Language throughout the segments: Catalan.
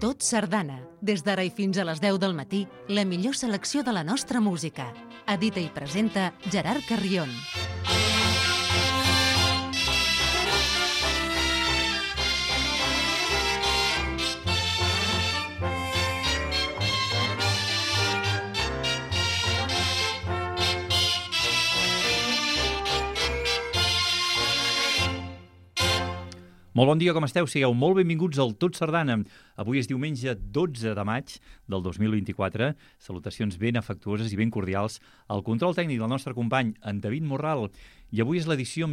Tot Sardana. Des d'ara i fins a les 10 del matí, la millor selecció de la nostra música. Edita i presenta Gerard Carrion. Molt bon dia, com esteu? Sigueu molt benvinguts al Tot Sardana. Avui és diumenge 12 de maig del 2024. Salutacions ben afectuoses i ben cordials al control tècnic del nostre company, en David Morral. I avui és l'edició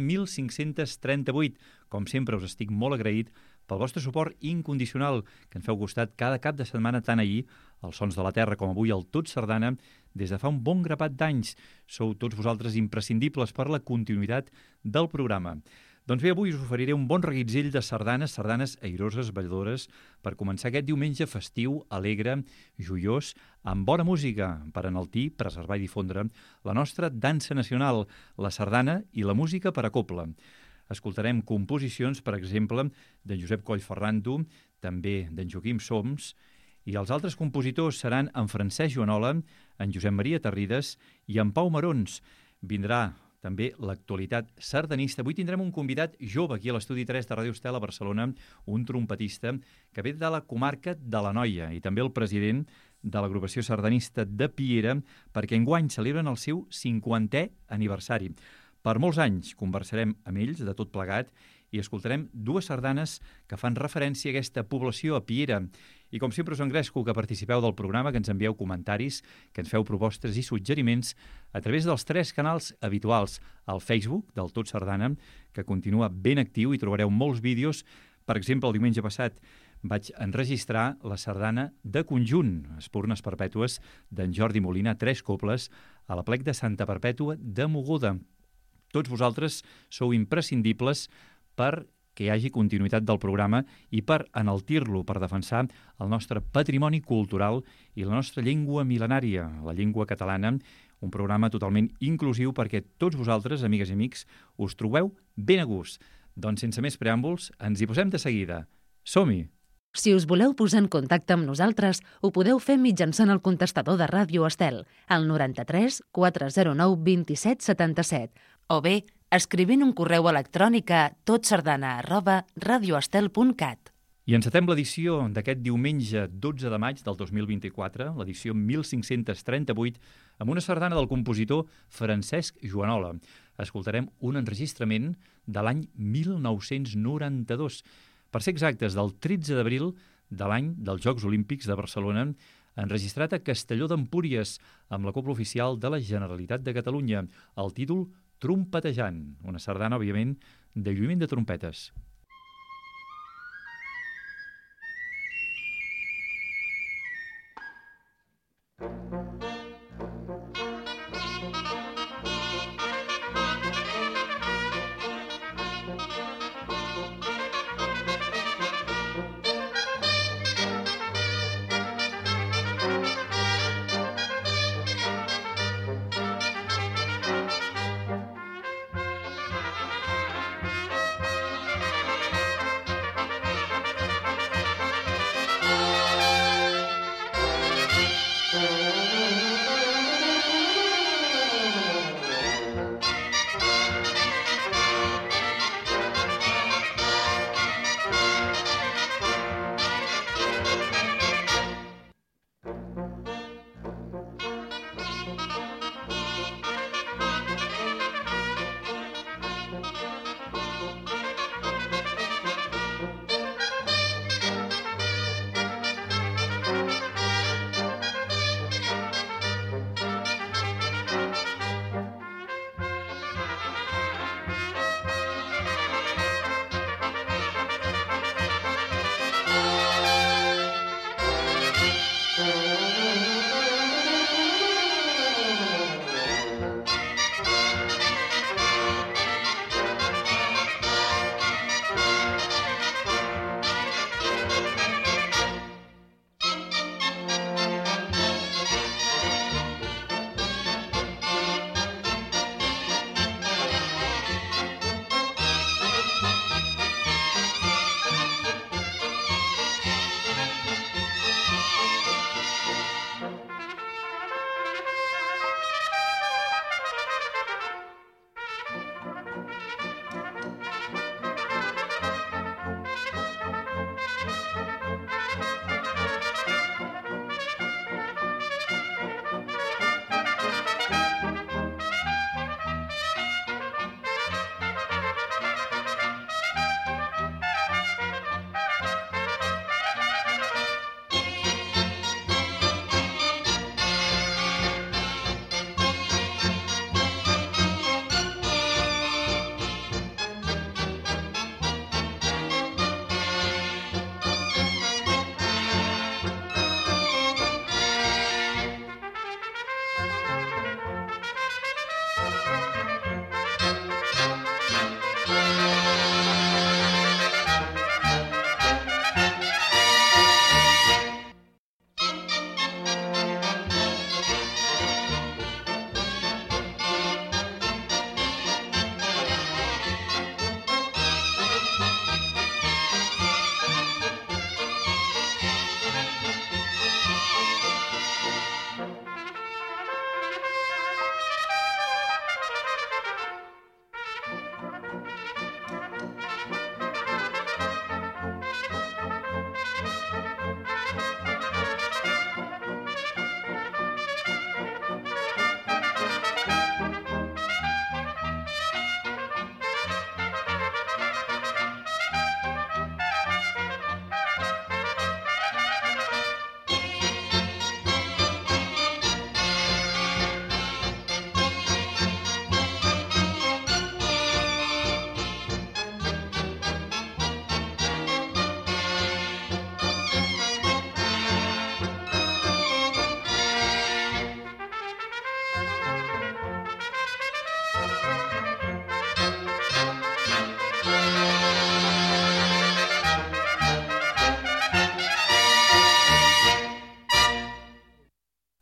1538. Com sempre, us estic molt agraït pel vostre suport incondicional que ens feu costat cada cap de setmana, tant ahir, als Sons de la Terra, com avui al Tot Sardana, des de fa un bon grapat d'anys. Sou tots vosaltres imprescindibles per la continuïtat del programa. Doncs bé, avui us oferiré un bon reguitzell de sardanes airoses, balladores, per començar aquest diumenge festiu, alegre, joiós, amb bona música, per enaltir, preservar i difondre la nostra dansa nacional, la sardana i la música per a cobla. Escoltarem composicions, per exemple, d'en Josep Coll Ferrando, també d'en Joaquim Soms, i els altres compositors seran en Francesc Joanola, en Josep Maria Tarrides i en Pau Marons. Vindrà també l'actualitat sardanista. Avui tindrem un convidat jove aquí a l'Estudi 3 de Ràdio Estel a Barcelona, un trompetista que ve de la comarca de l'Anoia i també el president de l'agrupació sardanista de Piera, perquè enguany celebren el seu 50è aniversari. Per molts anys conversarem amb ells de tot plegat i escoltarem dues sardanes que fan referència a aquesta població, a Piera. I com sempre us engresco que participeu del programa, que ens envieu comentaris, que ens feu propostes i suggeriments a través dels 3 canals habituals. El Facebook del Tot Sardana, que continua ben actiu i trobareu molts vídeos. Per exemple, el diumenge passat vaig enregistrar la sardana de conjunt, Espurnes Perpètues, d'en Jordi Molina, 3 cobles, a la plec de Santa Perpètua de Mogoda. Tots vosaltres sou imprescindibles per que hi hagi continuïtat del programa i per enaltir-lo, per defensar el nostre patrimoni cultural i la nostra llengua mil·lenària, la llengua catalana, un programa totalment inclusiu perquè tots vosaltres, amigues i amics, us trobeu ben a gust. Doncs sense més preàmbuls, ens hi posem de seguida. Som-hi! Si us voleu posar en contacte amb nosaltres, ho podeu fer mitjançant el contestador de Ràdio Estel, al 93 409 27 77, o bé escrivint un correu electrònic a totsardana@radioestel.cat. I encetem l'edició d'aquest diumenge 12 de maig del 2024, l'edició 1538, amb una sardana del compositor Francesc Joanola. Escoltarem un enregistrament de l'any 1992, per ser exactes, del 13 d'abril de l'any dels Jocs Olímpics de Barcelona, enregistrat a Castelló d'Empúries, amb la cobla oficial de la Generalitat de Catalunya. El títol Trompetejant, una sardana, òbviament, de lluïment de trompetes.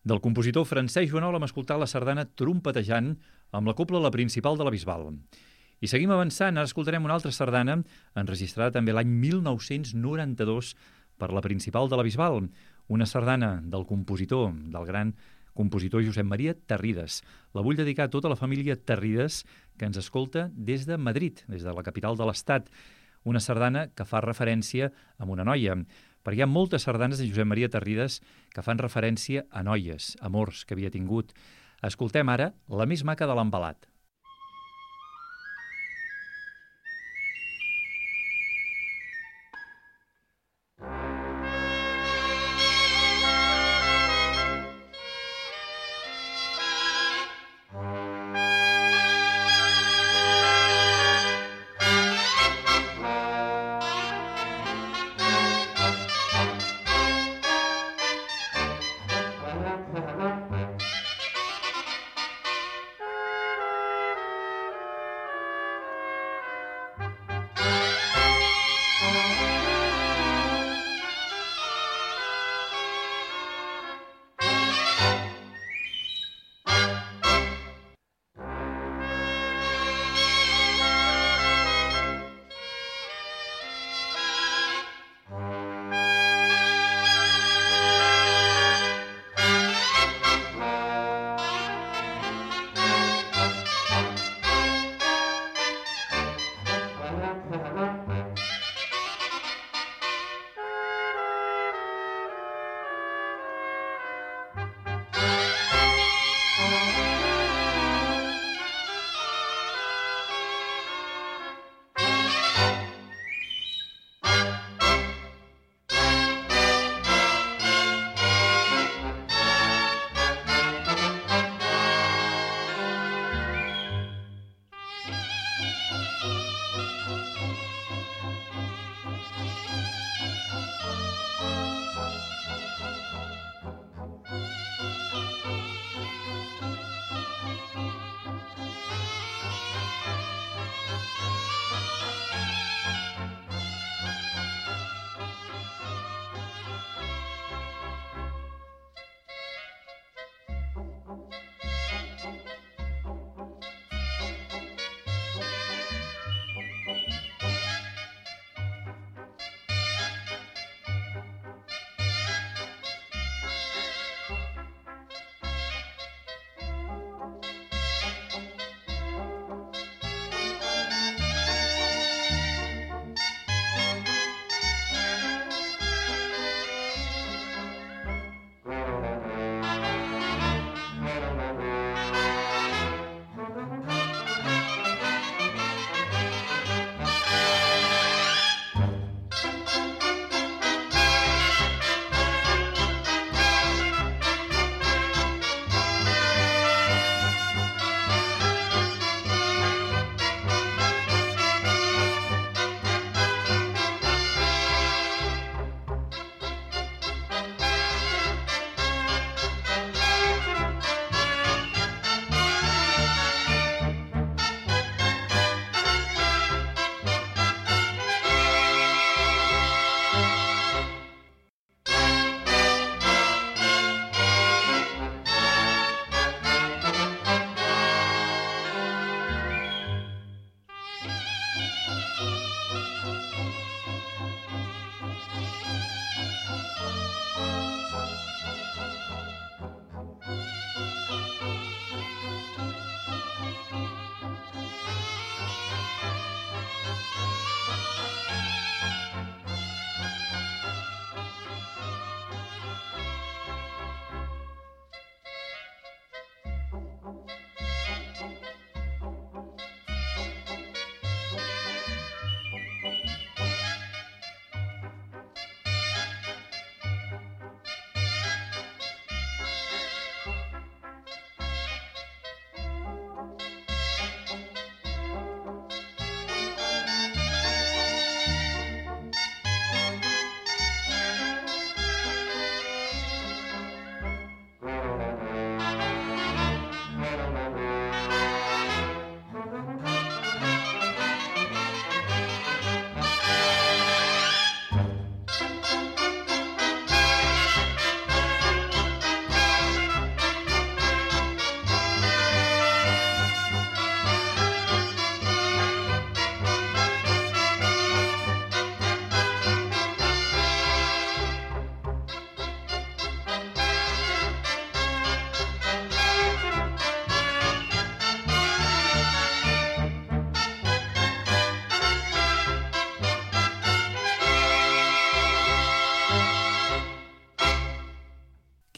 Del compositor francès Joanol hem escoltat la sardana Trompetejant amb la cobla La Principal de la Bisbal. I seguim avançant, ara escoltarem una altra sardana enregistrada també l'any 1992 per La Principal de la Bisbal, una sardana del compositor, del gran compositor Josep Maria Tarrides. La vull dedicar a tota la família Tarrides que ens escolta des de Madrid, des de la capital de l'Estat. Una sardana que fa referència a una noia, perquè hi ha moltes sardanes de Josep Maria Tarrides que fan referència a noies, amors que havia tingut. Escoltem ara La més maca de l'embalat.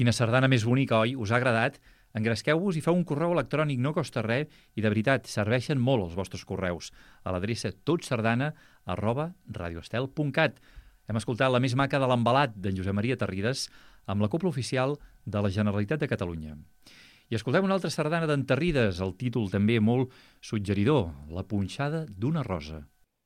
Quina sardana més bonica, oi? Us ha agradat? Engresqueu-vos i feu un correu electrònic, no costa res, i de veritat, serveixen molt els vostres correus, a l'adreça totsardana@radioestel.cat. Hem escoltat la més maca de l'embalat d'en Josep Maria Terrides amb la copla oficial de la Generalitat de Catalunya. I escoltem una altra sardana d'en Terrides, el títol també molt suggeridor, La punxada d'una rosa.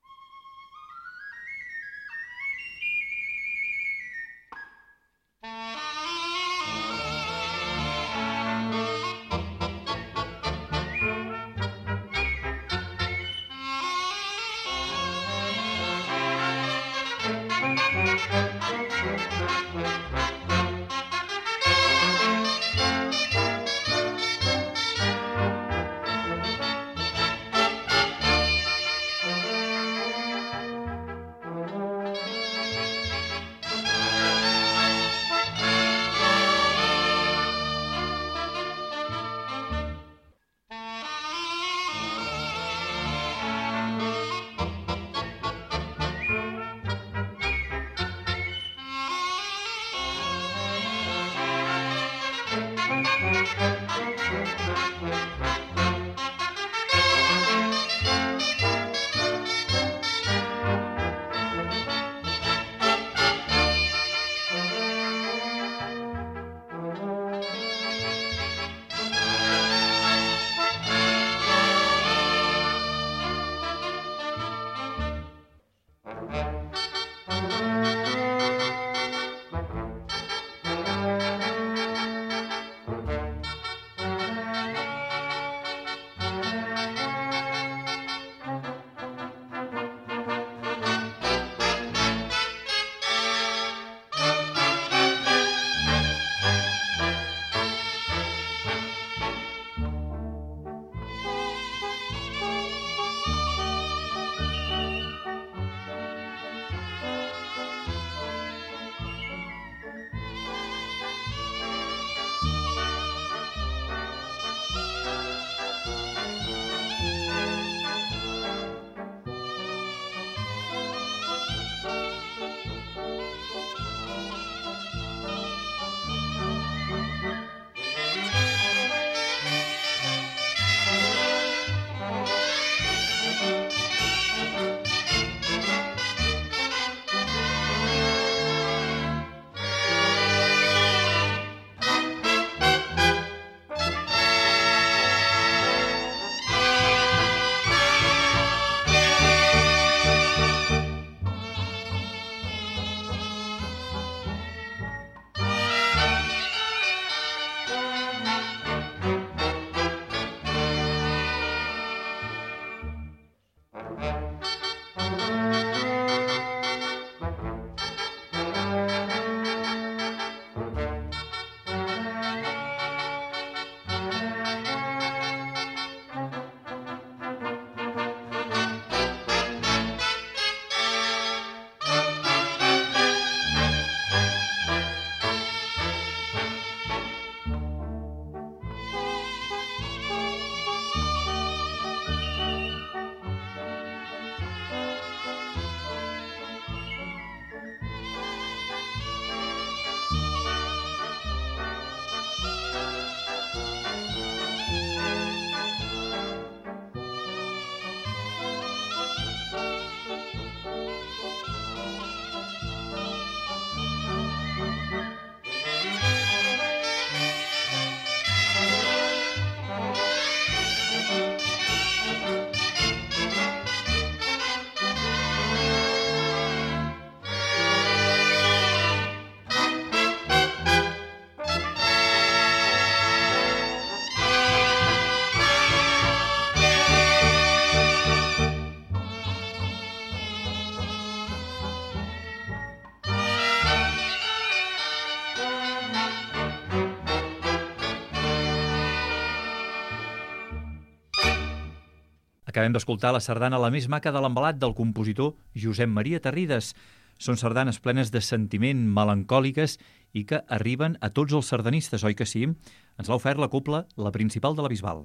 Acabem d'escoltar la sardana La més maca de l'embalat del compositor Josep Maria Terrides. Són sardanes plenes de sentiment, melancòliques i que arriben a tots els sardanistes, oi que sí? Ens l'ha ofert la copla La Principal de la Bisbal.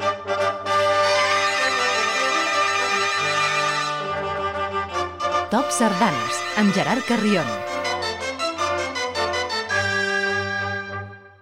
Top Sardanes, amb Gerard Carrion.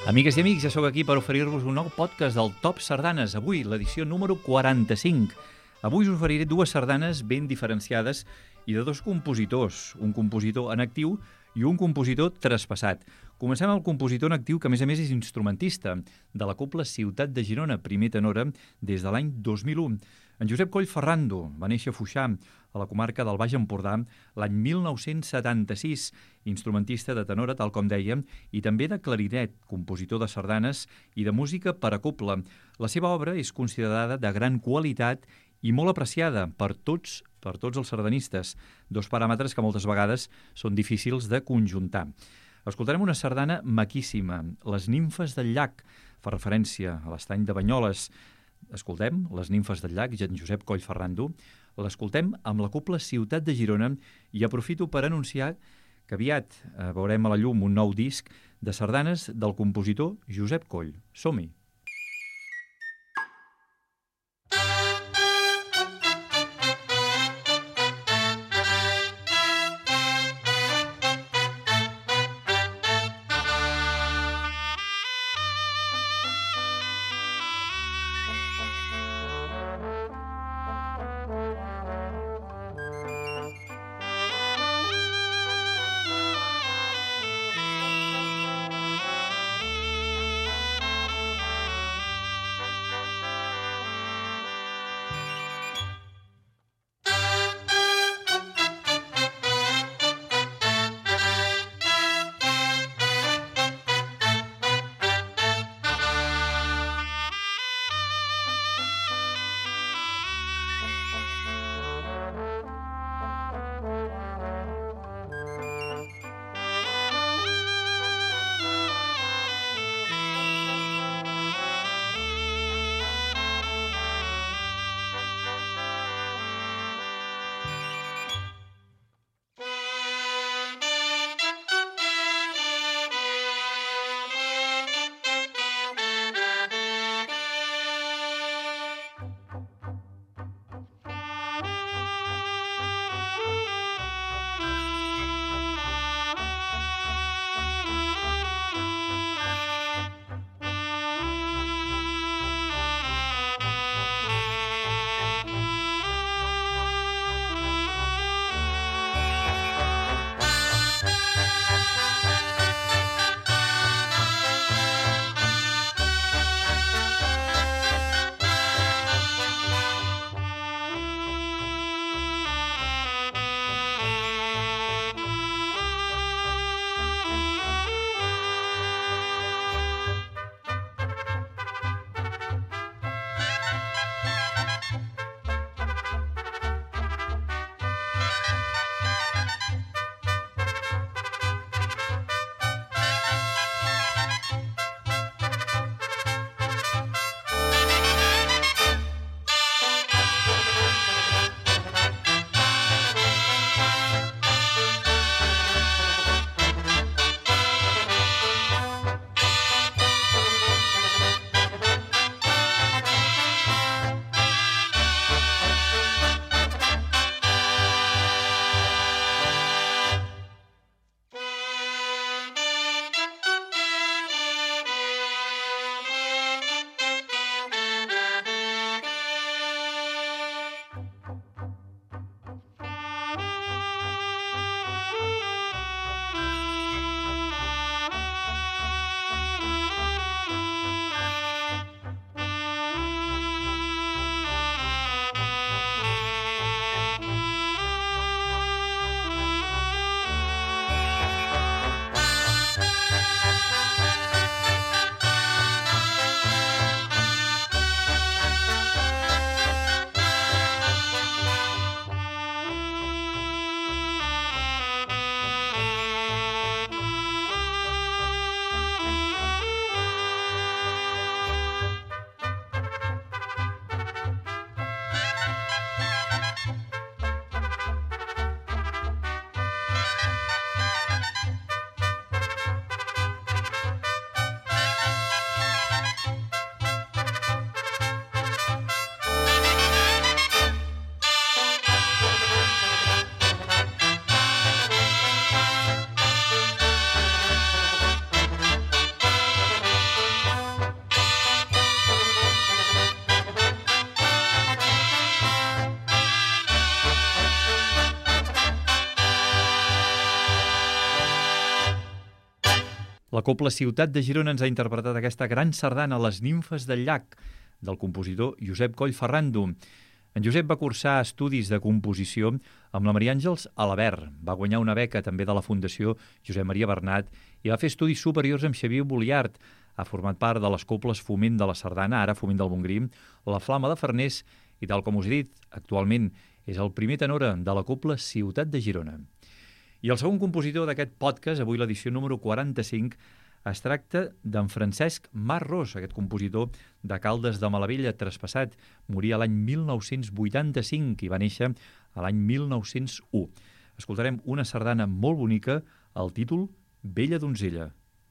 Amigues i amics, ja sóc aquí per oferir-vos un nou podcast del Top Sardanes. Avui, l'edició número 45. Avui us oferiré dues sardanes ben diferenciades i de dos compositors, un compositor en actiu i un compositor traspassat. Comencem amb el compositor en actiu, que a més és instrumentista, de la Cobla Ciutat de Girona, primer tenora, des de l'any 2001. En Josep Coll Ferrando va néixer a Foixà, a la comarca del Baix Empordà, l'any 1976, instrumentista de tenora, tal com dèiem, i també de clarinet, compositor de sardanes i de música per a cobla. La seva obra és considerada de gran qualitat i molt apreciada per tots els sardanistes, dos paràmetres que moltes vegades són difícils de conjuntar. Escoltarem una sardana maquíssima, Les nimfes del llac, fa referència a l'estany de Banyoles. Escoltem Les nimfes del llac, en Josep Coll Ferrando. L'escoltem amb la Cobla Ciutat de Girona i aprofito per anunciar que aviat veurem a la llum un nou disc de sardanes del compositor Josep Coll. Som-hi! La Cobla Ciutat de Girona ens ha interpretat aquesta gran sardana, Les nimfes del llac, del compositor Josep Coll Ferrando. En Josep va cursar estudis de composició amb la Maria Àngels Alabert, va guanyar una beca també de la Fundació Josep Maria Bernat i va fer estudis superiors amb Xavier Boliart. Ha format part de les coples Foment de la Sardana, ara Foment del Montgrí, La Flama de Farners i, tal com us he dit, actualment és el primer tenor de la Cobla Ciutat de Girona. I el segon compositor d'aquest podcast, avui l'edició número 45, es tracta d'en Francesc Mas-Ros, aquest compositor de Caldes de Malavella, traspassat, moria l'any 1985 i va néixer l'any 1901. Escoltarem una sardana molt bonica, el títol Bella donzella.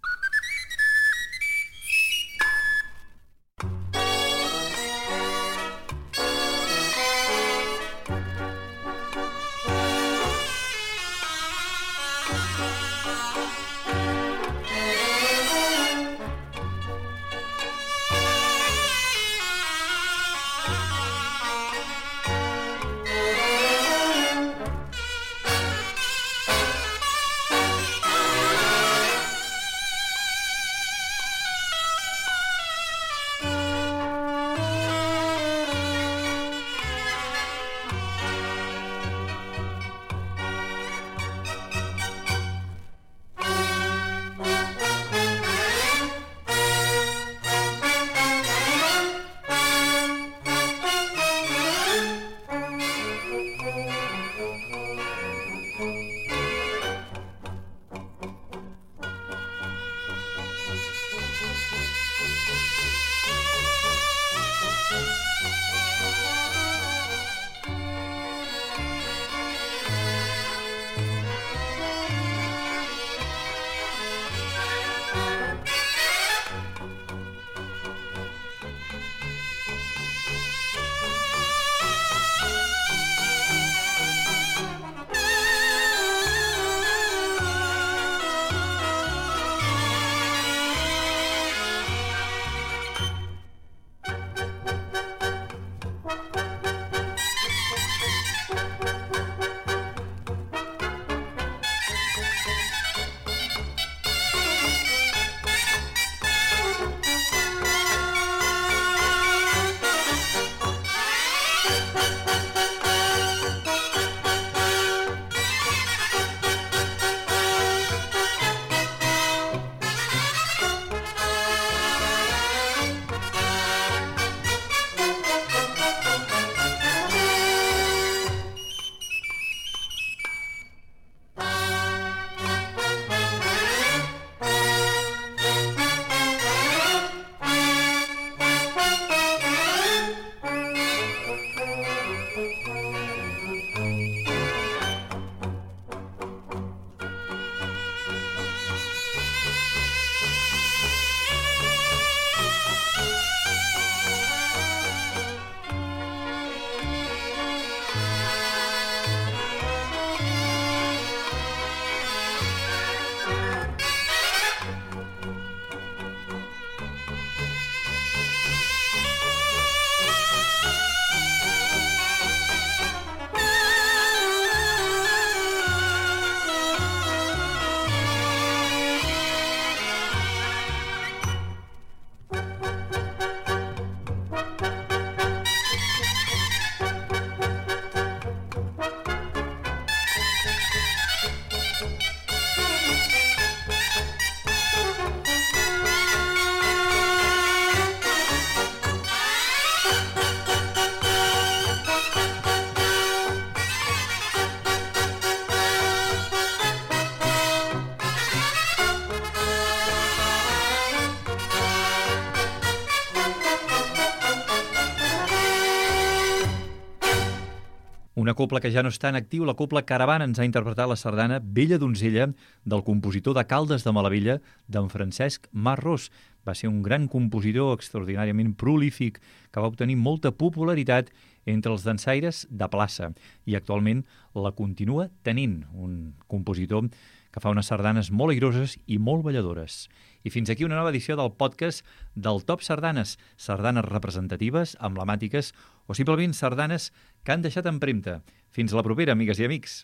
Una cobla que ja no està en actiu, la Cobla Caravana, ens ha interpretat la sardana Bella donzella del compositor de Caldes de Malavella, d'en Francesc Mas-Ros. Va ser un gran compositor extraordinàriament prolífic que va obtenir molta popularitat entre els dansaires de plaça i actualment la continua tenint, un compositor que fa unes sardanes molt airoses i molt balladores. I fins aquí una nova edició del podcast del Top Sardanes, sardanes representatives, emblemàtiques o simplement sardanes que han deixat empremta. Fins la propera, amigues i amics.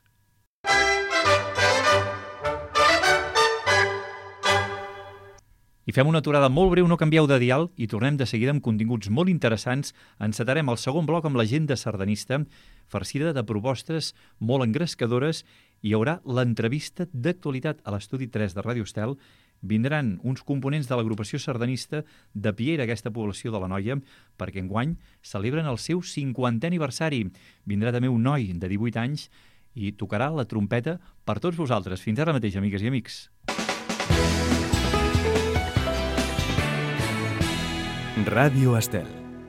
I fem una aturada molt breu, no canvieu de dial, i tornem de seguida amb continguts molt interessants. Encetarem el segon bloc amb l'agenda sardanista, farcida de propostes molt engrescadores. Hi haurà l'entrevista d'actualitat a l'Estudi 3 de Ràdio Estel. Vindran uns components de l'agrupació sardanista de Piera, aquesta població de l'Anoia, perquè enguany celebren el seu 50è aniversari. Vindrà també un noi de 18 anys i tocarà la trompeta per tots vosaltres. Fins ara mateix, amigues i amics. Ràdio Estel.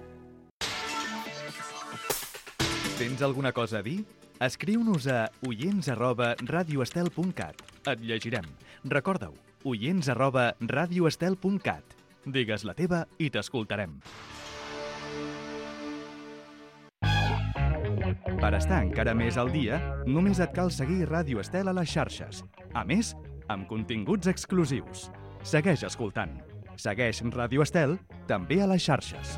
Tens alguna cosa a dir? Escriu-nos a oients@radioestel.cat. Et llegirem. Recorda-ho, oients@radioestel.cat. Digues la teva i t'escoltarem. Per estar encara més al dia, només et cal seguir Ràdio Estel a les xarxes. A més, amb continguts exclusius. Segueix escoltant. Segueix Ràdio Estel també a les xarxes.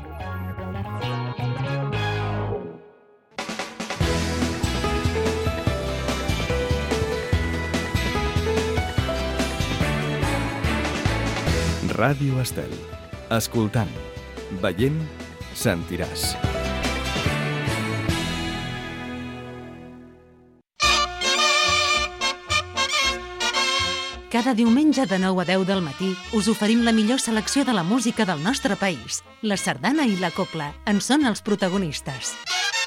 Ràdio Estel. Escoltant, veient, sentiràs. Cada diumenge de 9 a 10 del matí us oferim la millor selecció de la música del nostre país. La sardana i la copla en són els protagonistes.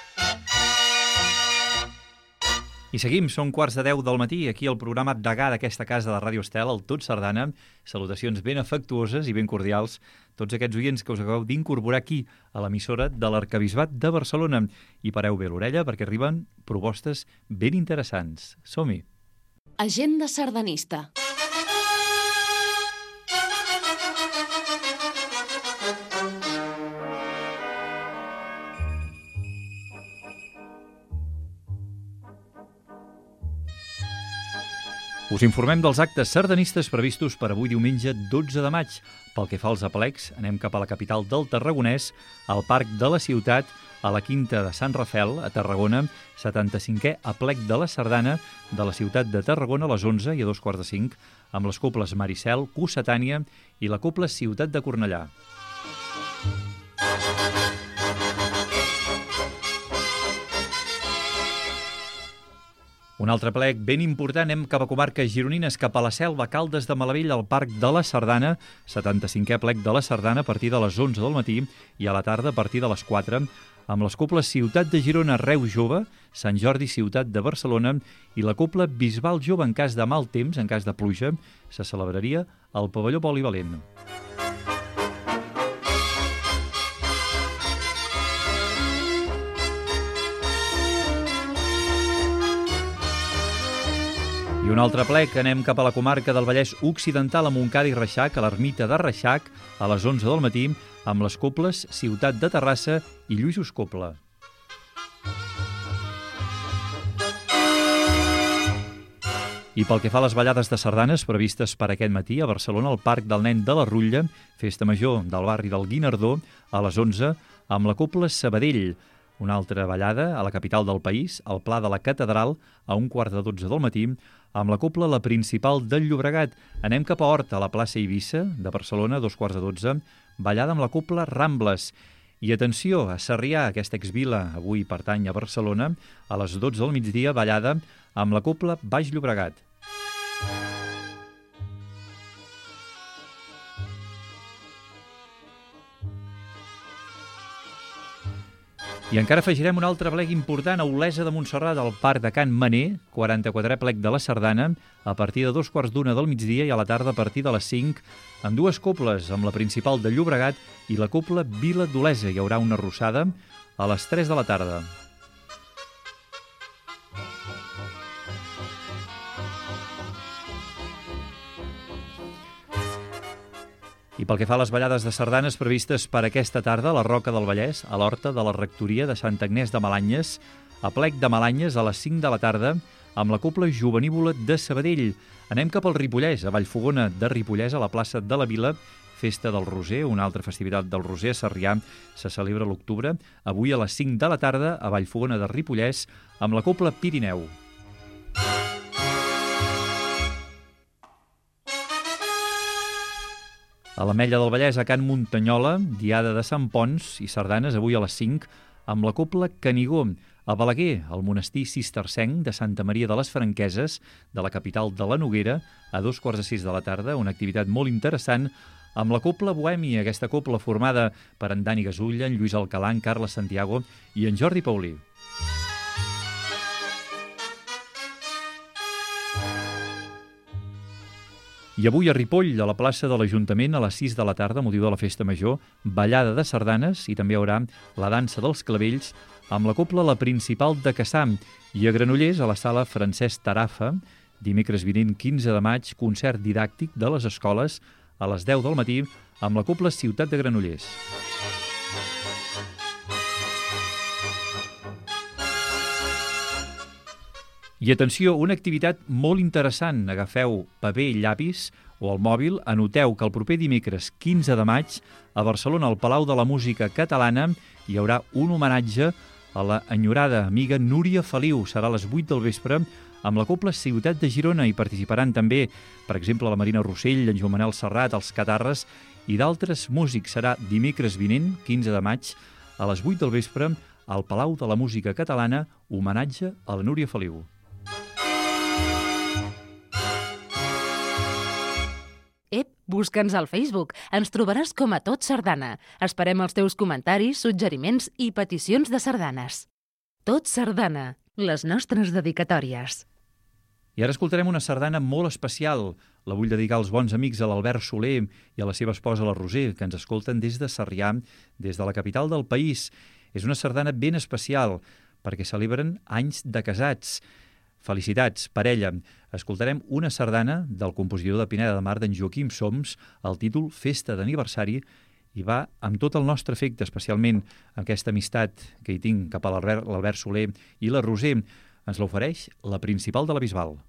I seguim, són 9:45 del matí, aquí al programa degà d'aquesta casa de Ràdio Estel, el Tot Sardana. Salutacions ben afectuoses i ben cordials tots aquests oients que us acabeu d'incorporar aquí a l'emissora de l'Arquebisbat de Barcelona. I pareu bé l'orella perquè arriben propostes ben interessants. Som-hi! Agenda sardanista. Us informem dels actes sardanistes previstos per avui diumenge 12 de maig. Pel que fa als aplecs, anem cap a la capital del Tarragonès, al Parc de la Ciutat, a la Quinta de Sant Rafel, a Tarragona, 75è aplec de la Sardana de la ciutat de Tarragona a les 11 i a 2:45, amb les coples Maricel, Cossetània i la copla Ciutat de Cornellà. Un altre plec ben important, anem cap a comarques gironines, cap a la Selva, Caldes de Malavell, al Parc de la Sardana, 75è plec de la Sardana a partir de les 11 del matí i a la tarda a partir de les 4, amb les coples Ciutat de Girona, Reus Jove, Sant Jordi, Ciutat de Barcelona i la copla Bisbal Jove. En cas de mal temps, en cas de pluja, se celebraria al pavelló polivalent. I un altre plec, anem cap a la comarca del Vallès Occidental, a Montcada i Reixac, a l'ermita de Reixac, a les 11 del matí, amb les coples Ciutat de Terrassa i Lluïsos Copla. I pel que fa a les ballades de sardanes previstes per aquest matí a Barcelona, al Parc del Nen de la Rutlla, festa major del barri del Guinardó, a les 11, amb la copla Sabadell. Una altra ballada a la capital del país, al Pla de la Catedral, a 11:45 del matí, amb la copla La Principal del Llobregat. Anem cap a Hort, a la plaça Eivissa de Barcelona, 2:15, ballada amb la copla Rambles. I atenció, a Sarrià, aquesta exvila, avui pertany a Barcelona, a les 12 del migdia, ballada amb la copla Baix Llobregat. I encara afegirem un altre plec important a Olesa de Montserrat, al Parc de Can Maner, 44è plec de la Sardana, a partir de 2:15 del migdia i a la tarda a partir de les 5, amb dues coples, amb la Principal de Llobregat i la copla Vila d'Olesa. Hi haurà una arrossada a les 3 de la tarda. I pel que fa a les ballades de sardanes previstes per aquesta tarda a la Roca del Vallès, a l'Horta de la Rectoria de Sant Agnès de Malanyes, a plec de Malanyes a les 5 de la tarda, amb la copla Jovenívola de Sabadell. Anem cap al Ripollès, a Vallfogona de Ripollès, a la plaça de la Vila, Festa del Roser, una altra festivitat del Roser a Sarrià, se celebra a l'octubre, avui a les 5 de la tarda, a Vallfogona de Ripollès, amb la copla Pirineu. A l'Ametlla del Vallès, a Can Muntanyola, diada de Sant Pons i sardanes avui a les 5 amb la Cobla Canigó. A Balaguer, al monestir cistercenc de Santa Maria de les Franqueses, de la capital de la Noguera, a 5:15 de la tarda, una activitat molt interessant amb la Cobla Bohèmia, aquesta cobla formada per en Dani Gasulla, en Lluís Alcalà, en Carles Santiago i en Jordi Paulí. I avui a Ripoll, a la plaça de l'Ajuntament, a les 6 de la tarda, motiu de la Festa Major, ballada de sardanes i també hi haurà la dansa dels clavells amb la cobla La Principal de Cassà. I a Granollers, a la sala Francesc Tarafa, dimecres vinent 15 de maig, concert didàctic de les escoles a les 10 del matí amb la cobla Ciutat de Granollers. I atenció, una activitat molt interessant. Agafeu paper i llapis o el mòbil, anoteu que el proper dimecres 15 de maig a Barcelona, al Palau de la Música Catalana, hi haurà un homenatge a la enyorada amiga Núria Feliu. Serà a les 8 del vespre amb la cobla Ciutat de Girona. Hi participaran també, per exemple, la Marina Rossell, en Joan Manel Serrat, els Catarres i d'altres músics. Serà dimecres vinent, 15 de maig, a les 8 del vespre, al Palau de la Música Catalana, homenatge a la Núria Feliu. Busca'ns al Facebook. Ens trobaràs com a Tot Sardana. Esperem els teus comentaris, suggeriments i peticions de sardanes. Tot Sardana, les nostres dedicatòries. I ara escoltarem una sardana molt especial. La vull dedicar als bons amics a l'Albert Soler i a la seva esposa, la Roser, que ens escolten des de Sarrià, des de la capital del país. És una sardana ben especial perquè celebren anys de casats. Felicitats, parella. Escoltarem una sardana del compositor de Pineda de Mar, d'en Joaquim Soms, el títol Festa d'aniversari, i va amb tot el nostre afecte, especialment aquesta amistat que hi tinc cap a l'Albert Soler i la Roser. Ens l'ofereix la Principal de la Bisbal.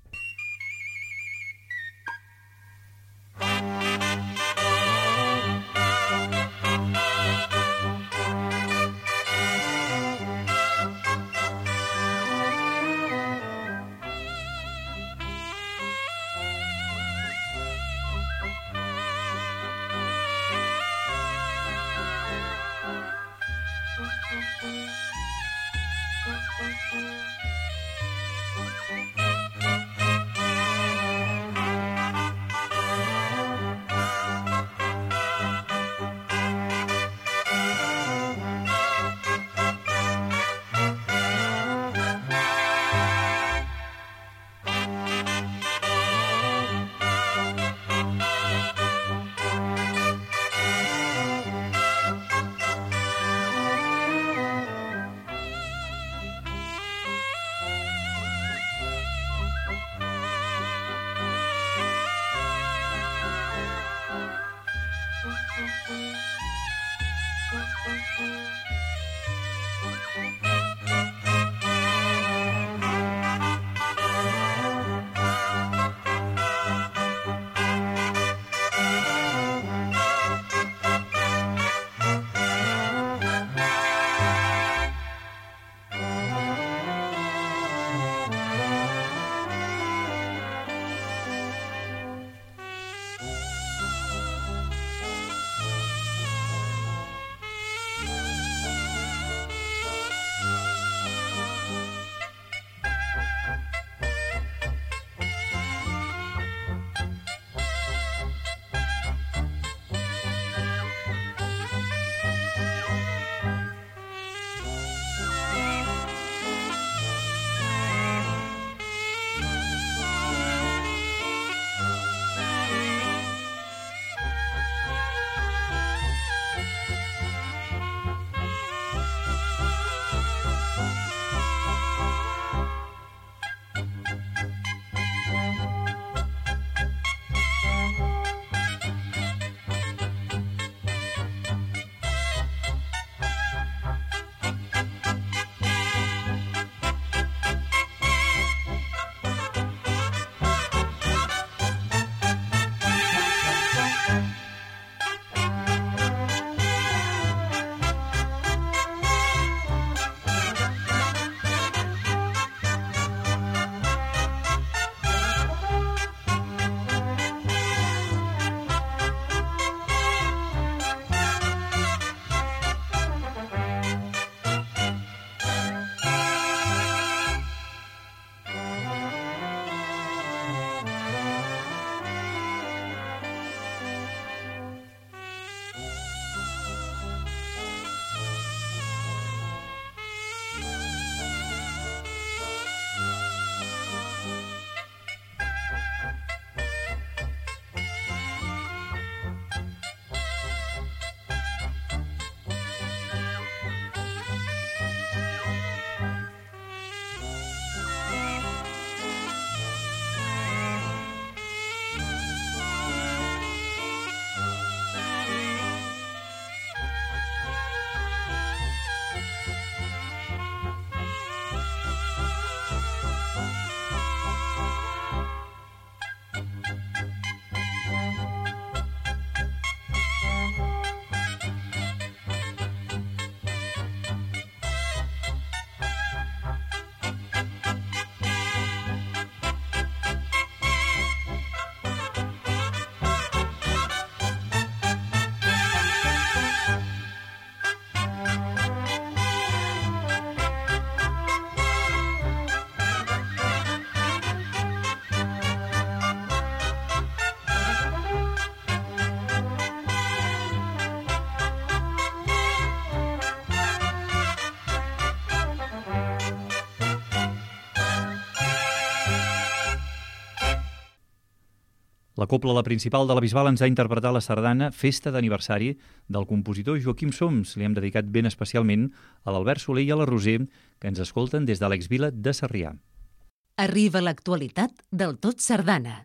La Cobla La Principal de la Bisbal ens ha interpretat la sardana Festa d'aniversari del compositor Joaquim Soms. Li hem dedicat ben especialment a l'Albert Soler i a la Roser, que ens escolten des de l'exvila de Sarrià. Arriba l'actualitat del Tot Sardana.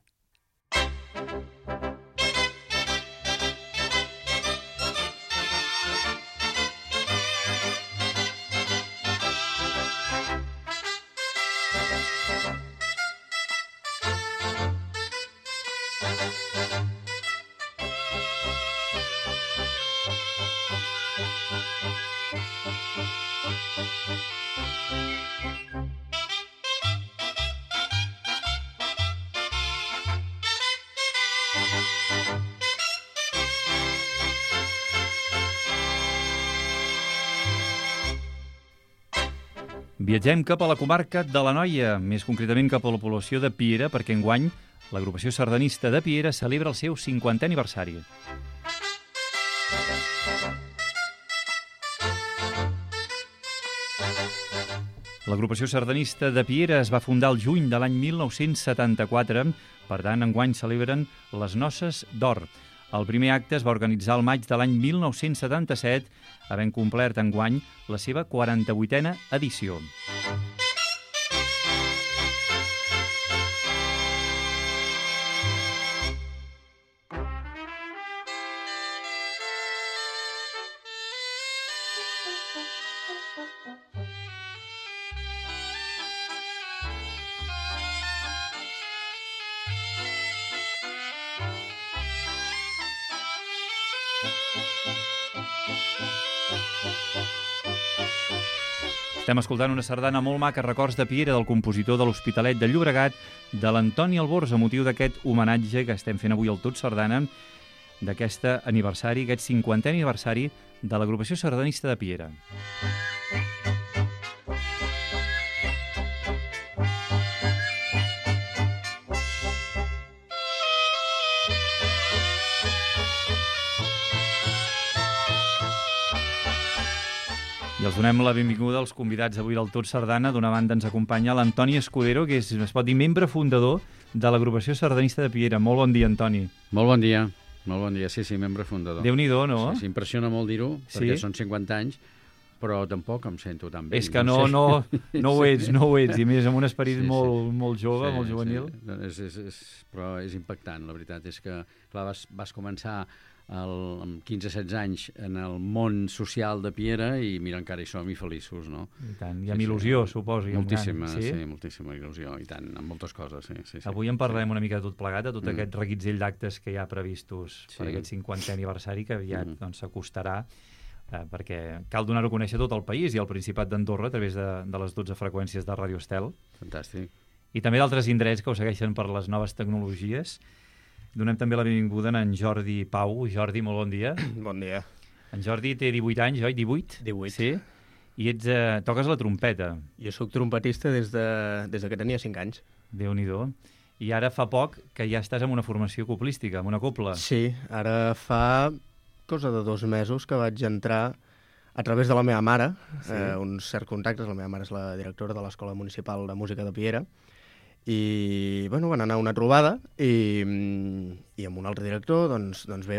Viatgem cap a la comarca de l'Anoia, més concretament cap a la població de Piera, perquè enguany l'agrupació sardanista de Piera celebra el seu 50è aniversari. L'agrupació sardanista de Piera es va fundar el juny de l'any 1974, per tant, enguany celebren les Noces d'Or. El primer acte es va organitzar al maig de l'any 1977, havent complert enguany la seva 48a edició. Estem escoltant una sardana molt maca, Records de Piera, del compositor de l'Hospitalet de Llobregat, de l'Antoni Albors, a motiu d'aquest homenatge que estem fent avui al Tot Sardana, d'aquest aniversari, aquest 50è aniversari de l'agrupació sardanista de Piera. I els donem la benvinguda als convidats avui del Tot Sardana. D'una banda ens acompanya l'Antoni Escudero, que és, es pot dir, membre fundador de l'agrupació sardanista de Piera. Molt bon dia, Antoni. Molt bon dia, sí, membre fundador. Déu-n'hi-do, no? Sí, s'impressiona molt dir-ho, perquè són 50 anys, però tampoc em sento tan bé. És que no ho ets, i més amb un esperit molt jove, molt juvenil. Sí. Però és impactant, la veritat. És que, clar, vas començar amb 15-16 anys en el món social de Piera i mira, encara hi som i feliços, no? I tant, i amb il·lusió, suposo. Moltíssima, moltíssima il·lusió, i tant, amb moltes coses, sí. Avui en parlarem una mica de tot plegat, de tot aquest reguitzell d'actes que hi ha previstos per aquest 50è aniversari que aviat s'acostarà, perquè cal donar-ho a conèixer a tot el país i al Principat d'Andorra a través de les 12 freqüències de Ràdio Estel. Fantàstic. I també d'altres indrets que ho segueixen per les noves tecnologies. Donem també la benvinguda a en Jordi Pau. Jordi, molt bon dia. Bon dia. En Jordi té 18 anys, oi? 18? 18. Sí? I toques la trompeta. Jo sóc trompetista des que tenia 5 anys. Déu-n'hi-do. I ara fa poc que ja estàs en una formació coplística, en una cobla. Sí, ara fa cosa de 2 mesos que vaig entrar a través de la meva mare, uns certs contactes. La meva mare és la directora de l'Escola Municipal de Música de Piera, i van anar a una trobada i amb un altre director doncs bé,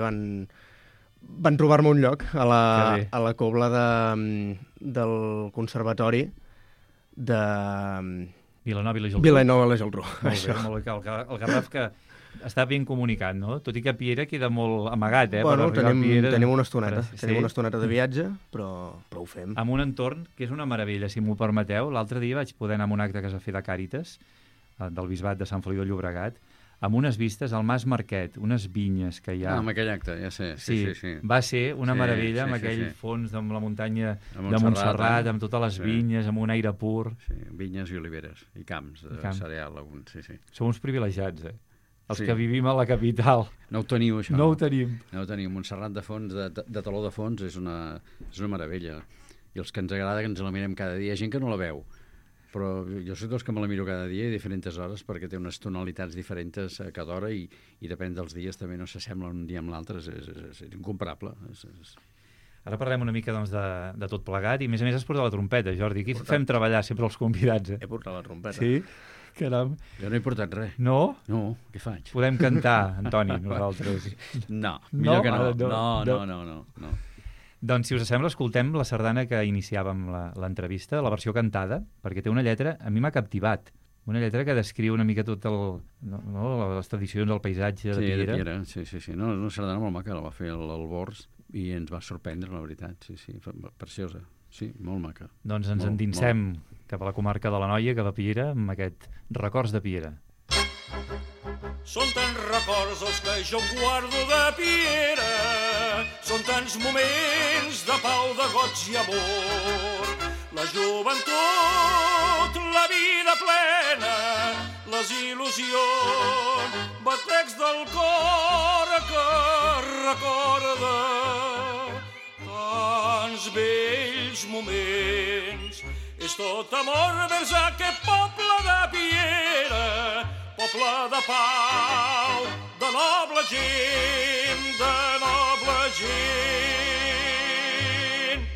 van trobar-me un lloc a la cobla del Conservatori de Vilanova i la Geltrú. Vilanova i la Geltrú. Molt bé. El Garraf que està ben comunicat, no? Tot i que Piera queda molt amagat, Bueno, tenim una estoneta de viatge, però ho fem. Amb un entorn que és una meravella, si m'ho permeteu. L'altre dia vaig poder anar a un acte que es va fer de Càritas, del Bisbat de Sant Feliu de Llobregat, amb unes vistes al Mas Marquet, unes vinyes que hi ha. Amb aquell acte, ja sé. Sí. Va ser una meravella, amb aquell fons de la muntanya de Montserrat, amb totes les vinyes, amb un aire pur. Sí, vinyes i oliveres, i camps de cereal, alguns, sí. Som uns privilegiats, Els que vivim a la capital. No ho teniu, això. No ho tenim. Montserrat de fons, de taló de fons, és una meravella. I els que ens agrada que ens la mirem cada dia, hi ha gent que no la veu, però jo soc dels que me la miro cada dia a diferents hores perquè té unes tonalitats diferents a cada hora i depèn dels dies també no s'assemblen un dia amb l'altre, és incomparable. Ara parlem una mica doncs, de tot plegat i a més has portat la trompeta, Jordi. Aquí fem treballar sempre els convidats. He portat la trompeta. Sí? Caram. Jo no he portat res. No? No, què faig? Podem cantar, Antoni, nosaltres. No, millor que no. Ara No. Doncs, si us sembla, escoltem la sardana que iniciàvem l'entrevista, la versió cantada, perquè té una lletra, a mi m'ha captivat, una lletra que descriu una mica tot les tradicions, el paisatge de Piera. Sí. No, una sardana molt maca, la va fer el Bors i ens va sorprendre, la veritat. Sí, preciosa. Sí, molt maca. Doncs ens endinsem cap a la comarca de l'Anoia, cap a Piera, amb aquest Records de Piera. Són tants records els que jo guardo de Piera, són tants moments de pau, de goig i amor. La joventut, la vida plena, les il·lusions, batecs del cor que recorda tants vells moments. És tot amor vers aquest poble de Piera, poble de pau, de noble gent, de noble gent.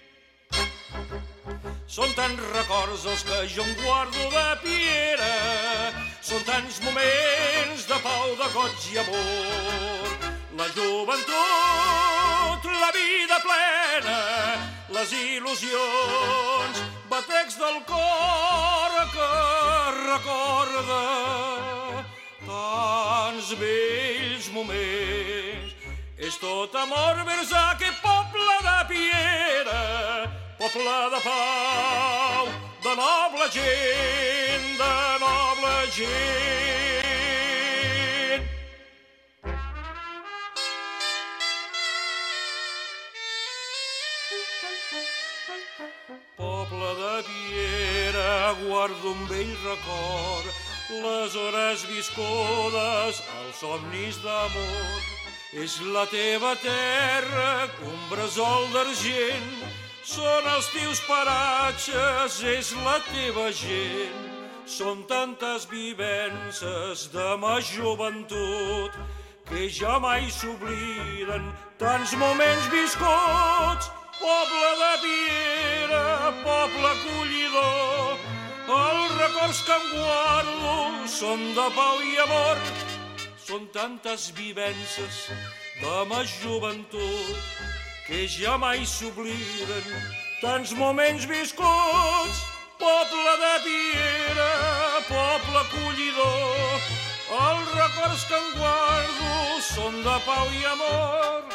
Són tants records els que jo em guardo de Piera, són tants moments de pau, de goig i amor. La joventut, la vida plena, les il·lusions, batecs del cor que recorda tants vells moments. És tot amor vers aquest poble de Piera, poble de pau, de noble gent, de noble gent. Poble de Piera, guardo un vell record, les hores viscudes, els somnis d'amor. És la teva terra, un bressol d'argent, són els teus paratges, és la teva gent. Són tantes vivències de ma joventut que ja mai s'obliden, tants moments viscuts. Poble de Piera, poble acollidor, els records que em guardo són de pau i amor. Són tantes vivències de ma joventut que ja mai s'obliden, tants moments viscuts. Poble de Piera, poble acollidor, els records que em guardo són de pau i amor.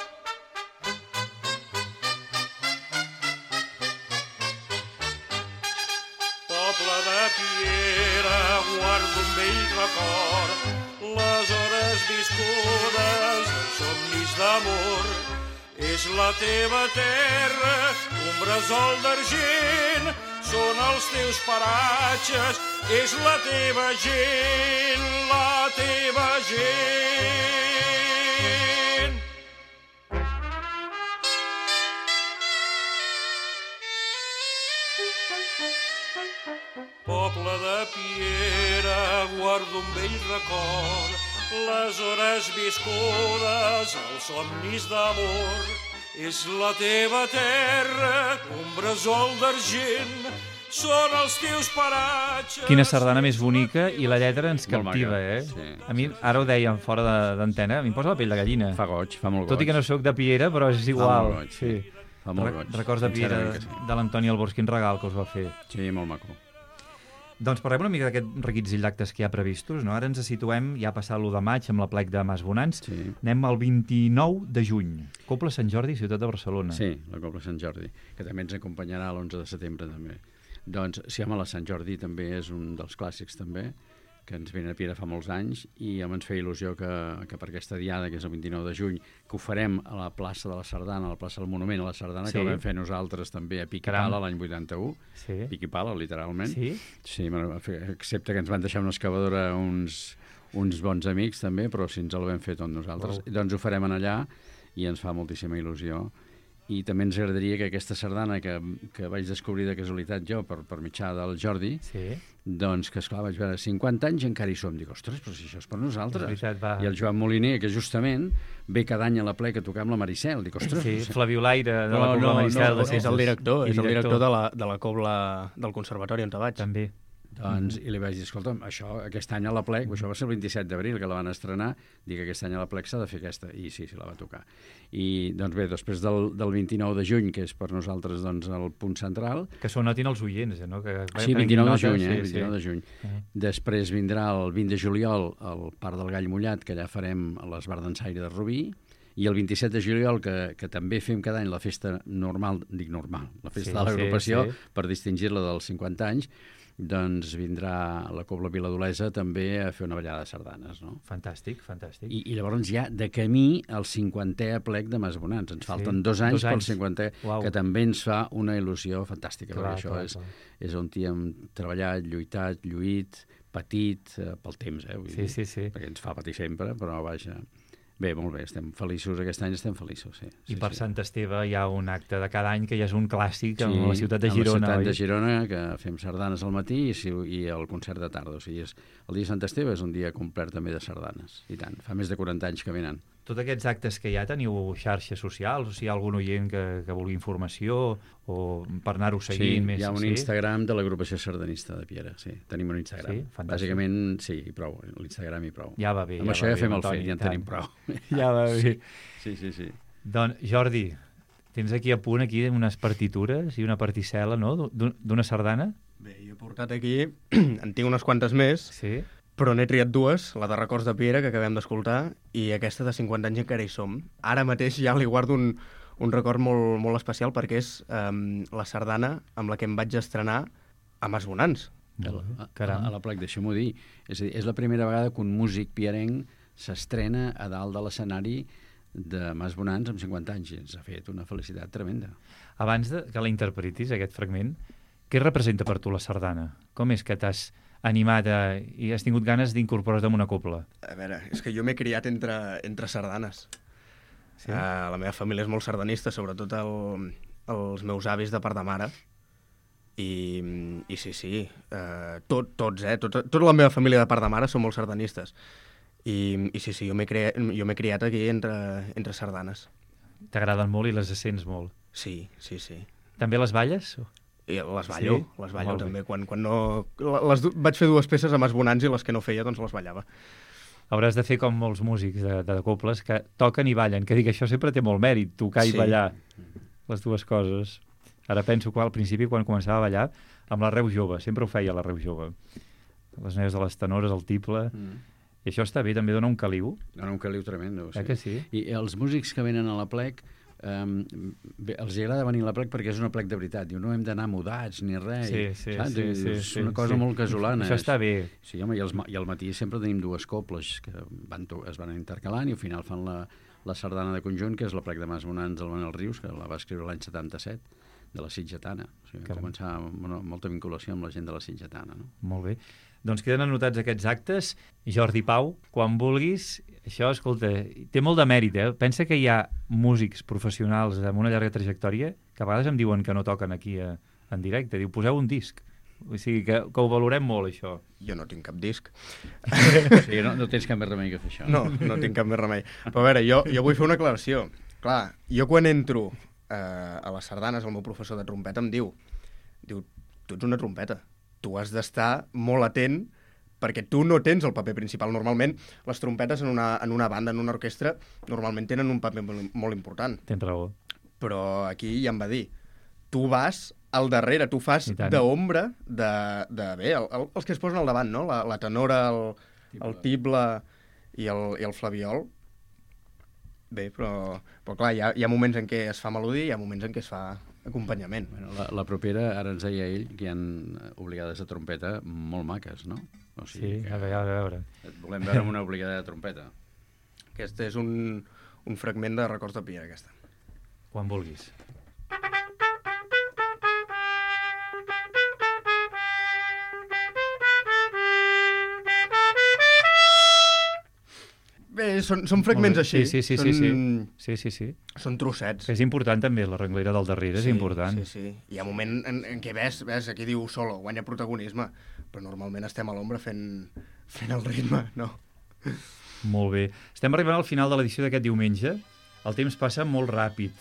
Poble de Piera, guardo un vell record, les hores viscudes, els somnis d'amor. És la teva terra, un bressol d'argent, són els teus paratges, és la teva gent, la teva gent. Poble de Piera, guardo un vell record, les hores viscudes, els somnis d'amor. És la teva terra, un bressol d'argent, són els teus paratges... Quina sardana més bonica, i la lletra ens captiva, Sí. A mi, ara ho dèiem fora d'antena, a mi em posa la pell de gallina. Fa goig, fa molt goig. Tot i que no sóc de Piera, però és igual. Fa molt goig, sí. Fa molt goig. Records de Piera, de l'Antoni Albors, quin regal que us va fer. Sí, molt maco. Doncs parlem una mica d'aquests requisits d'actes que hi ha previstos, no? Ara ens situem, ja ha passat l'1 de maig amb la plec de Mas Bonans, anem al 29 de juny, Cobla Sant Jordi, ciutat de Barcelona. Sí, la Cobla Sant Jordi, que també ens acompanyarà l'11 de setembre també. Doncs, sí, home, la Sant Jordi també és un dels clàssics també, que ens venen a Piera fa molts anys, i ens feia il·lusió que per aquesta diada, que és el 29 de juny, que ho farem a la plaça de la Sardana, a la plaça del Monument, a la Sardana, que ho vam fer nosaltres també a Piquipala l'any 81, Piquipala, literalment. Sí, excepte que ens van deixar una excavadora uns bons amics també, però sí ens el vam fer tot nosaltres. Doncs ho farem allà i ens fa moltíssima il·lusió. I també ens agradaria que aquesta sardana que vaig descobrir de casualitat jo per mitjà del Jordi, doncs que, esclar, vaig veure 50 anys i encara hi som. Dic, ostres, però si això és per nosaltres. I el Joan Moliner, que justament ve cada any a la plec a tocar amb la Maricel. Dic, ostres... Sí, Flaviolaire, de la Cobla Maricel. És el director de la Cobla del Conservatori on te vaig. També. Doncs, i li vaig dir, escolta'm, això aquest any a la Plec, això va ser el 27 d'abril que la van estrenar, dic que aquest any a la Plec s'ha de fer aquesta, i sí, la va tocar. I, doncs bé, després del 29 de juny, que és per nosaltres doncs, el punt central... Que s'ho notin els oients, no? Que sí, 29 de juny, 29 de juny. Després vindrà el 20 de juliol al Parc del Gall Mullat, que allà farem l'esbar d'ensaire de Rubí, i el 27 de juliol, que també fem cada any la festa normal, la festa de l'agrupació, per distingir-la dels 50 anys, doncs vindrà la Cobla Viladolesa també a fer una ballada de sardanes, no? Fantàstic, fantàstic. I llavors ja de camí al 50è aplec de Masbonans. Ens falten 2 anys pel 50è, que també ens fa una il·lusió fantàstica, perquè això és on hi hem treballat, lluït, patit, pel temps, vull dir, perquè ens fa patir sempre, però vaja... Bé, molt bé, estem feliços, aquest any estem feliços, sí. I per Sant Esteve hi ha un acte de cada any que ja és un clàssic a la ciutat de Girona, a la ciutat de Girona, que fem sardanes al matí i el concert de tarda. O sigui, el dia de Sant Esteve és un dia complet també de sardanes, i tant. Fa més de 40 anys que venen. Tots aquests actes que ja teniu xarxes socials, o si hi ha algun oient que vulgui informació o per anar-ho seguint més... Sí, hi ha un Instagram de l'agrupació sardanista de Piera, sí. Tenim un Instagram. Sí, fantàstic. Bàsicament, sí, i prou, l'Instagram i prou. Ja va bé. Amb això ja fem el fet, ja en tenim prou. Ja va bé. Sí. Doncs, Jordi, tens aquí a punt unes partitures i una particel·la, no?, d'una sardana? Bé, jo he portat aquí, en tinc unes quantes més, sí, però n'he triat 2, la de Records de Piera, que acabem d'escoltar, i aquesta de 50 anys encara hi som. Ara mateix ja li guardo un record molt, molt especial, perquè és la sardana amb la que em vaig estrenar a Masbonans. A la Plec, deixa'm-ho dir. És a dir, és la primera vegada que un músic pierenc s'estrena a dalt de l'escenari de Masbonans amb 50 anys. Ens ha fet una felicitat tremenda. Abans que la interpretis, aquest fragment, què representa per tu la sardana? Com és que t'has animat i has tingut ganes d'incorporar-te en una copla? A veure, és que jo m'he criat entre sardanes. Sí? La meva família és molt sardanista, sobretot els meus avis de part de mare. I sí, tota la meva família de part de mare són molt sardanistes. I sí, jo m'he criat aquí entre sardanes. T'agraden molt i les sents molt? Sí. També les balles? I les ballo també. Quan no... vaig fer 2 peces a Masbonans i les que no feia, doncs les ballava. Hauràs de fer com molts músics de coples que toquen i ballen, que dic, això sempre té molt mèrit, tocar i ballar, les dues coses. Ara penso que al principi, quan començava a ballar, amb la Reu Jove, sempre ho feia la Reu Jove. Les neves de les tenores, el tiple... I això està bé, també dona un caliu. Dona un caliu tremendo, sí. Que sí? I els músics que venen a la Plec, els agrada venir a la Plec perquè és una Plec de veritat. Diu, no hem d'anar mudats ni res. Sí. És una cosa molt casolana. Això està bé. Sí, home, i al matí sempre tenim 2 coples que es van intercalant i al final fan la sardana de conjunt, que és la Plec de Masbonans del Manel Rius, que la va escriure l'any 77, de la Sitgetana. O sigui, va començar molta vinculació amb la gent de la Sitgetana. No? Molt bé. Doncs queden anotats aquests actes. Jordi Pau, quan vulguis, això, escolta, té molt de mèrit, Pensa que hi ha músics professionals amb una llarga trajectòria que a vegades em diuen que no toquen aquí en directe. Diu, poseu un disc. O sigui, que ho valorem molt, això. Jo no tinc cap disc. O sigui, no tens cap més remei que fer això. No tinc cap més remei. Però a veure, jo vull fer una aclaració. Clar, jo quan entro a les sardanes, el meu professor de trompeta em diu, tu ets una trompeta. Tu has d'estar molt atent perquè tu no tens el paper principal. Normalment, les trompetes en una banda, en una orquestra, normalment tenen un paper molt important. Tens raó. Però aquí ja em va dir, tu vas al darrere, tu fas d'ombra els que es posen al davant, no? La tenora, el tible i el flabiol. Bé, però clar, hi ha moments en què es fa melodia i hi ha moments en què es fa acompanyament. Bueno, la propera, ara ens deia ell, que hi ha obligades de trompeta molt maques, no? O sigui, sí, a veure. Volem veure una obligada de trompeta. Aquest és un fragment de Records de Piera, aquesta. Quan vulguis. Bé, són fragments així. Sí. Són trossets. És important també, la renglera del darrere és important. Sí. Hi ha un moment en què ves, aquí diu solo, guanya protagonisme, però normalment estem a l'ombra fent el ritme, no? Molt bé. Estem arribant al final de l'edició d'aquest diumenge. El temps passa molt ràpid.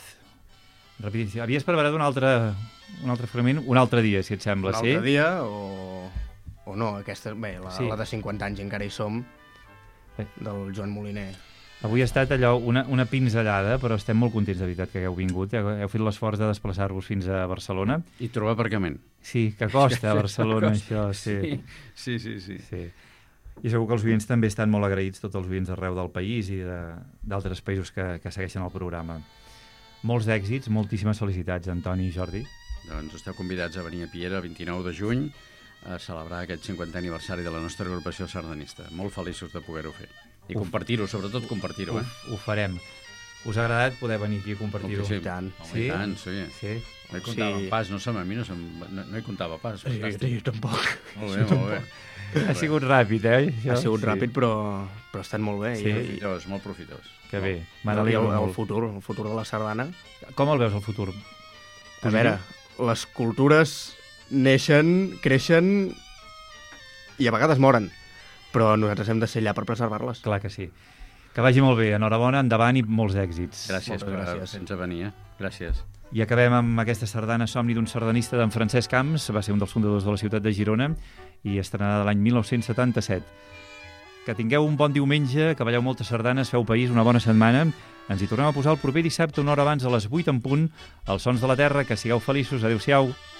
Havies preparat un altre fragment un altre dia, si et sembla, sí? Un altre dia o o no, aquesta, bé, la de 50 anys encara hi som, del Joan Moliner. Avui ha estat allò una pinzellada, però estem molt contents de veritat que hagueu vingut. Heu fet l'esforç de desplaçar-vos fins a Barcelona. I trobar aparcament. Sí, que costa a Barcelona, això, sí. Sí. I segur que els oients també estan molt agraïts, tots els oients d'arreu del país i d'altres països que segueixen el programa. Molts d'èxits, moltíssimes felicitats, Antoni i Jordi. Doncs esteu convidats a venir a Piera el 29 de juny a celebrar aquest 50è aniversari de la nostra agrupació sardanista. Molt feliços de poder-ho fer. I compartir-ho, sobretot compartir-ho. Ho farem. Us ha agradat poder venir aquí a compartir-ho? Sí, I tant. Sí? I tant, sí. No hi comptava pas, no hi comptava pas. Sí, jo tampoc. Molt bé. Ha sigut ràpid, eh? Ha sigut ràpid, però ha estat molt bé. Profitós, molt profitós. Que bé. El futur de la sardana. Com el veus, el futur? A veure, les cultures neixen, creixen i a vegades moren, però nosaltres hem de ser allà per preservar-les. Clar que sí. Que vagi molt bé, enhorabona, endavant i molts èxits. Gràcies per fer-nos venir, Gràcies. I acabem amb aquesta sardana Somni d'un sardanista d'en Francesc Camps, va ser un dels fundadors de la ciutat de Girona i estrenada l'any 1977. Que tingueu un bon diumenge, que balleu moltes sardanes, feu país, una bona setmana. Ens hi tornem a posar el proper dissabte, una hora abans, a les 8 en punt, als Sons de la Terra. Que sigueu feliços. Adéu-siau.